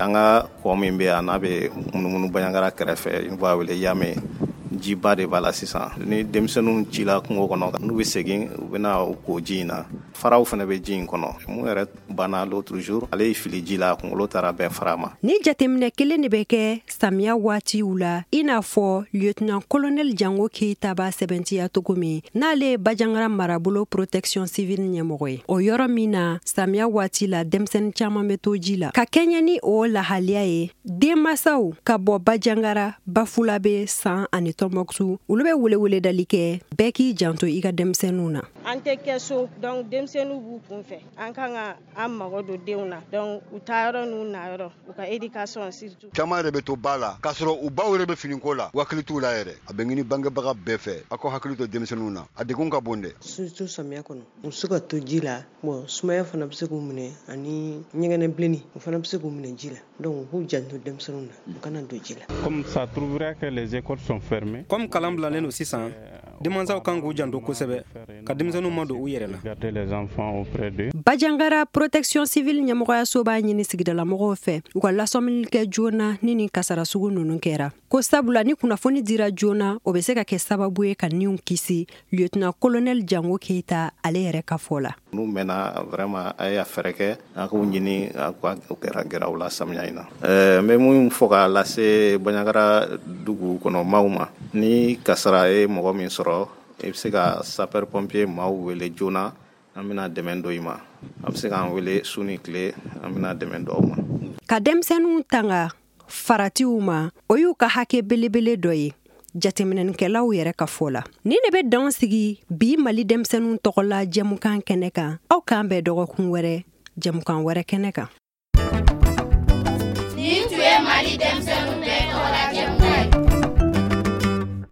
an ka kɔ min bɛ yan n'a bɛ munumunu Bandiagara kɛrɛfɛ n'u b'a wele Yamɛ jiba de b'a la sisan ni denmisɛnninw cila kungo kɔnɔ n'u bɛ segin u bɛna ko ji in na faraw fana bɛ ji in kɔnɔ mun yɛrɛ banna l'autre jour ale ye fili ji la kunkolo taara bɛn fara ma. Ni jateminɛ kelen de bɛ kɛ samiya waatiw la i n'a fɔ lieutenant colonel Jango Keita b'a sɛbɛntiya cogo min n'ale ye Bandiagara marabolo protection civile ɲɛmɔgɔ ye o yɔrɔ min na samiya waati la denmisɛnnin caman bɛ to ji la ka kɛɲɛ ni o lahaliya ye denmasaw ka bɔ Bandiagara Bafulabe San ani Tɔnbɔkutu olu bɛ weleweledali kɛ bɛɛ k'i janto i ka denmisɛnninw na. An tɛ kɛ so donc denmisɛnninw b'u kunfɛ an kan ka an mago don denw na donc u taa yɔrɔ n'u na yɔrɔ u ka éducation surtout. Caman yɛrɛ bɛ to ba la k'a sɔrɔ u baw yɛrɛ bɛ finiko la u hakili t'u la yɛrɛ a bɛ ɲini bangebaga bɛɛ fɛ a k'aw hakili to denmisɛnninw na a degun ka bon dɛ. Surtout samiya kɔnɔ u se ka to ji la bon sumaya fana bɛ se k'u minɛ ani ɲɛgɛnɛ bilenni u fana bɛ se k'u minɛ ji la donc u k'u janto denmisɛnninw na u kana don ji la. Comme ça trouverait que les écoles sont fermées. Comme kalan bilalen don sisan denmansaw kan k'u janto kosɛbɛ ka denmisɛnninw ma don u yɛrɛ la. Garder les enfants auprès d'eux. Bandiagara protection civile ɲɛmɔgɔyaso b'a ɲini sigidalamɔgɔw fɛ u ka lasɔmini kɛ joona ni nin kasara sugu ninnu kɛra ko sabula ni kunnafoni dira joona o bɛ se ka kɛ sababu ye ka niw kisi lieutenant colonel Jango Keita ale yɛrɛ ka fɔ la. N'u mɛnna vraiment a y'a fɛrɛ kɛ a k'u ɲini a ka gɛrɛ u la samiya in na. N bɛ mun fɔ k'a lase Bandiagara dugu kɔnɔ maaw ma ni kasara ye mɔgɔ min sɔrɔ i bɛ se ka sapeur pompier maaw wele joona an bɛna dɛmɛ don i ma a bɛ se k'an wele su ni tile an bɛna dɛmɛ don aw ma. Ka denmisɛnninw tanga faratiw ma o y'u ka hakɛ belebele dɔ ye jateminɛnikɛlaw yɛrɛ ka fɔ la. Ni ne bɛ dan sigi bi Mali denmisɛnninw tɔgɔ la jɛmukan kɛnɛ kan aw k'an bɛɛ dɔgɔkun wɛrɛ jɛmukan wɛrɛ kɛnɛ kan. Nin tun ye Mali denmisɛnninw bɛɛ tɔgɔ la